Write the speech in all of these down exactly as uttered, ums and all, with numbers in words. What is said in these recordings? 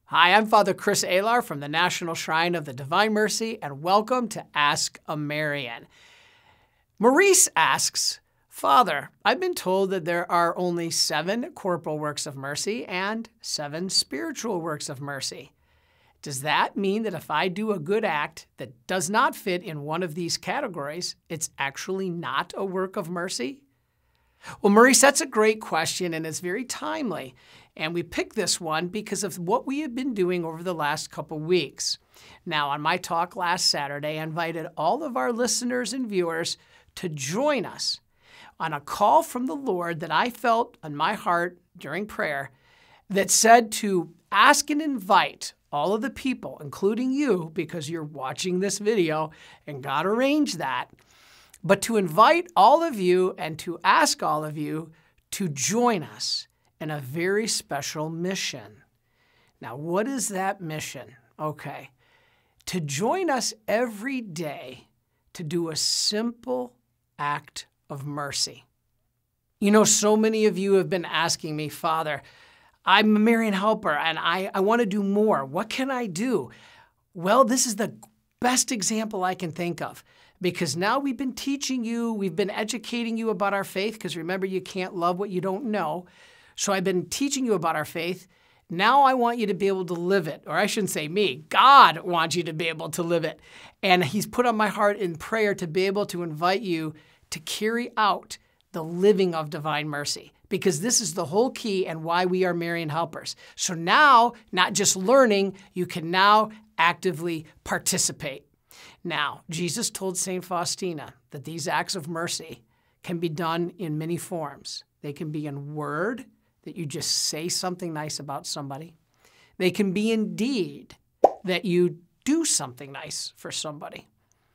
Hi, I'm Father Chris Alar from the National Shrine of the Divine Mercy, and welcome to Ask a Marian. Maurice asks, Father, I've been told that there are only seven corporal works of mercy and seven spiritual works of mercy. Does that mean that if I do a good act that does not fit in one of these categories, it's actually not a work of mercy? Well, Maurice, that's a great question, and it's very timely. And we picked this one because of what we have been doing over the last couple weeks. Now, on my talk last Saturday, I invited all of our listeners and viewers to join us on a call from the Lord that I felt on my heart during prayer that said to ask and invite all of the people, including you, because you're watching this video and God arranged that, but to invite all of you and to ask all of you to join us in a very special mission. Now, what is that mission? Okay, to join us every day to do a simple act of mercy. You know, so many of you have been asking me, Father, I'm a Marian helper and I, I want to do more. What can I do? Well, this is the best example I can think of. Because now we've been teaching you, we've been educating you about our faith, because remember, you can't love what you don't know. So I've been teaching you about our faith. Now I want you to be able to live it. Or I shouldn't say me, God wants you to be able to live it. And He's put on my heart in prayer to be able to invite you to carry out the living of divine mercy. Because this is the whole key and why we are Marian helpers. So now, not just learning, you can now actively participate. Now, Jesus told Saint Faustina that these acts of mercy can be done in many forms. They can be in word, that you just say something nice about somebody. They can be in deed, that you do something nice for somebody.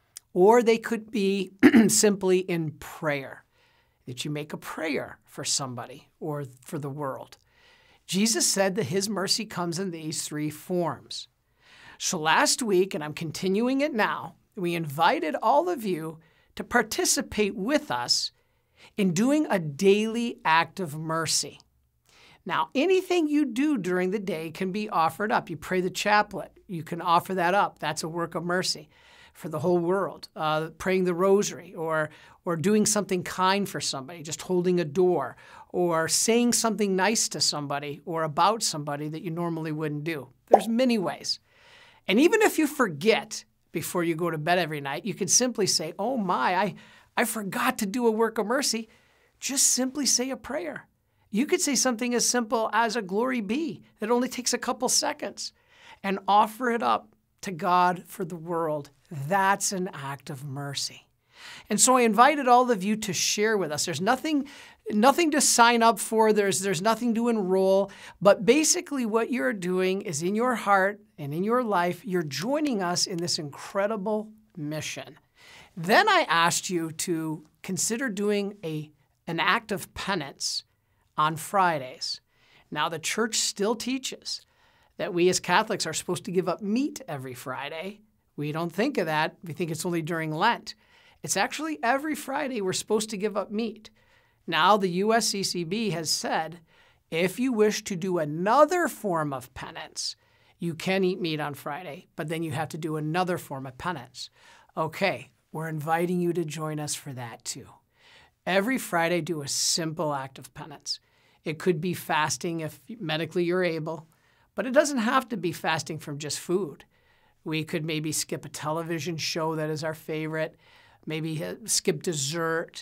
Or they could be simply in prayer, that you make a prayer for somebody or for the world. Jesus said that His mercy comes in these three forms. So last week, and I'm continuing it now, we invited all of you to participate with us in doing a daily act of mercy. Now, anything you do during the day can be offered up. You pray the chaplet. You can offer that up. That's a work of mercy for the whole world. Uh, praying the rosary or, or doing something kind for somebody, just holding a door, or saying something nice to somebody or about somebody that you normally wouldn't do. There's many ways. And even if you forget before you go to bed every night, you can simply say, oh my, I, I forgot to do a work of mercy. Just simply say a prayer. You could say something as simple as a glory be that only takes a couple seconds and offer it up to God for the world. That's an act of mercy. And so I invited all of you to share with us. There's nothing, nothing to sign up for. There's, there's nothing to enroll. But basically what you're doing is in your heart and in your life, you're joining us in this incredible mission. Then I asked you to consider doing a, an act of penance on Fridays. Now, the church still teaches that we as Catholics are supposed to give up meat every Friday. We don't think of that. We think it's only during Lent. It's actually every Friday we're supposed to give up meat. Now, the U S C C B has said, if you wish to do another form of penance, you can eat meat on Friday, but then you have to do another form of penance. Okay, we're inviting you to join us for that too. Every Friday, do a simple act of penance. It could be fasting if medically you're able, but it doesn't have to be fasting from just food. We could maybe skip a television show that is our favorite, maybe skip dessert,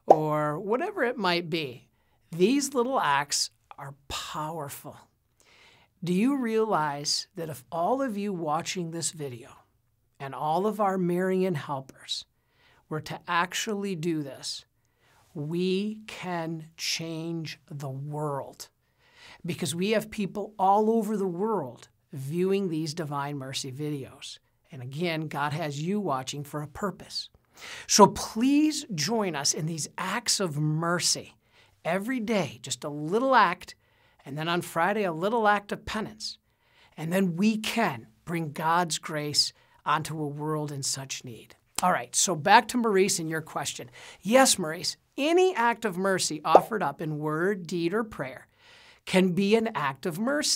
or whatever it might be. These little acts are powerful. Do you realize that if all of you watching this video and all of our Marian helpers were to actually do this, we can change the world? Because we have people all over the world viewing these Divine Mercy videos. And again, God has you watching for a purpose. So please join us in these acts of mercy every day, just a little act, and then on Friday, a little act of penance. And then we can bring God's grace onto a world in such need. All right, so back to Maurice and your question. Yes, Maurice, any act of mercy offered up in word, deed, or prayer can be an act of mercy.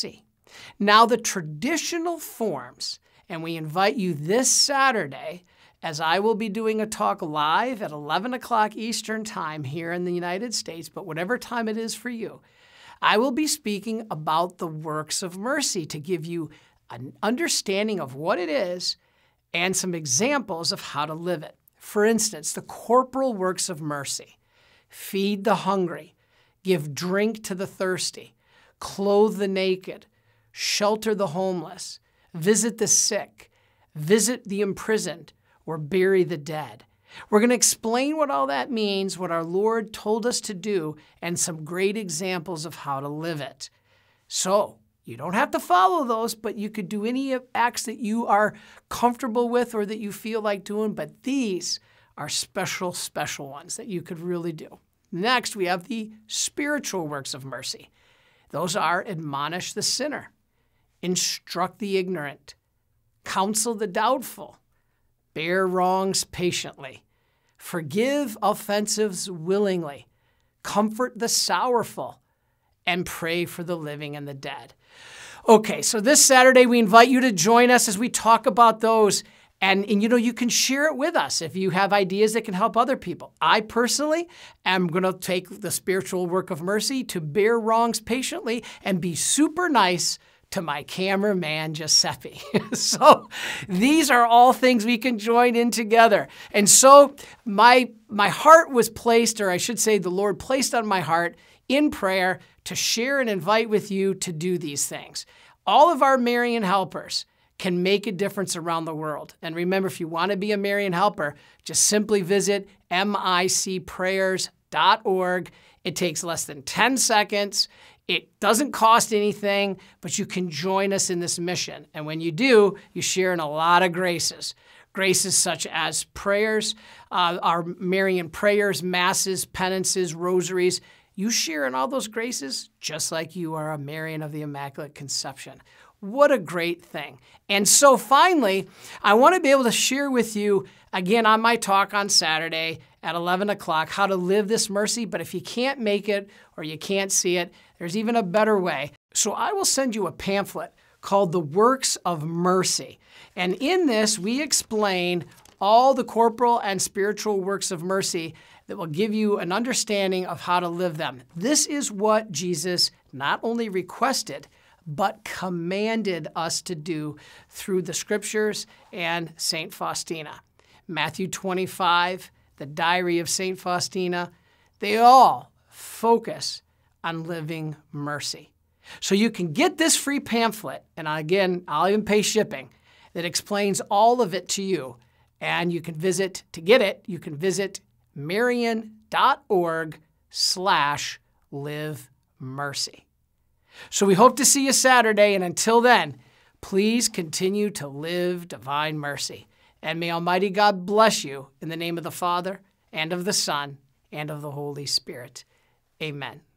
Now, the traditional forms, and we invite you this Saturday, as I will be doing a talk live at eleven o'clock Eastern Time here in the United States, but whatever time it is for you, I will be speaking about the works of mercy to give you an understanding of what it is and some examples of how to live it. For instance, the corporal works of mercy: feed the hungry, give drink to the thirsty, clothe the naked, shelter the homeless, visit the sick, visit the imprisoned, or bury the dead. We're going to explain what all that means, what our Lord told us to do, and some great examples of how to live it. So, you don't have to follow those, but you could do any acts that you are comfortable with or that you feel like doing, but these are special, special ones that you could really do. Next, we have the spiritual works of mercy. Those are admonish the sinner, instruct the ignorant, counsel the doubtful, bear wrongs patiently, forgive offenses willingly, comfort the sorrowful, and pray for the living and the dead. Okay, so this Saturday we invite you to join us as we talk about those. And, and, you know, you can share it with us if you have ideas that can help other people. I personally am going to take the spiritual work of mercy to bear wrongs patiently and be super nice to my cameraman, Giuseppe. So these are all things we can join in together. And so my, my heart was placed, or I should say the Lord placed on my heart in prayer to share and invite with you to do these things. All of our Marian helpers can make a difference around the world. And remember, if you want to be a Marian helper, just simply visit M I C prayers dot org. It takes less than ten seconds. It doesn't cost anything, but you can join us in this mission. And when you do, you share in a lot of graces. Graces such as prayers, uh, our Marian prayers, masses, penances, rosaries. You share in all those graces just like you are a Marian of the Immaculate Conception. What a great thing. And so finally, I want to be able to share with you, again, on my talk on Saturday at eleven o'clock, how to live this mercy. But if you can't make it or you can't see it, there's even a better way. So I will send you a pamphlet called The Works of Mercy. And in this, we explain all the corporal and spiritual works of mercy that will give you an understanding of how to live them. This is what Jesus not only requested, but commanded us to do through the Scriptures and Saint Faustina. Matthew twenty-five, the Diary of Saint Faustina, they all focus on living mercy. So you can get this free pamphlet, and again, I'll even pay shipping, that explains all of it to you. And you can visit, to get it, you can visit Marian.org slash live mercy. So we hope to see you Saturday, and until then, please continue to live divine mercy. And may Almighty God bless you in the name of the Father, and of the Son, and of the Holy Spirit. Amen.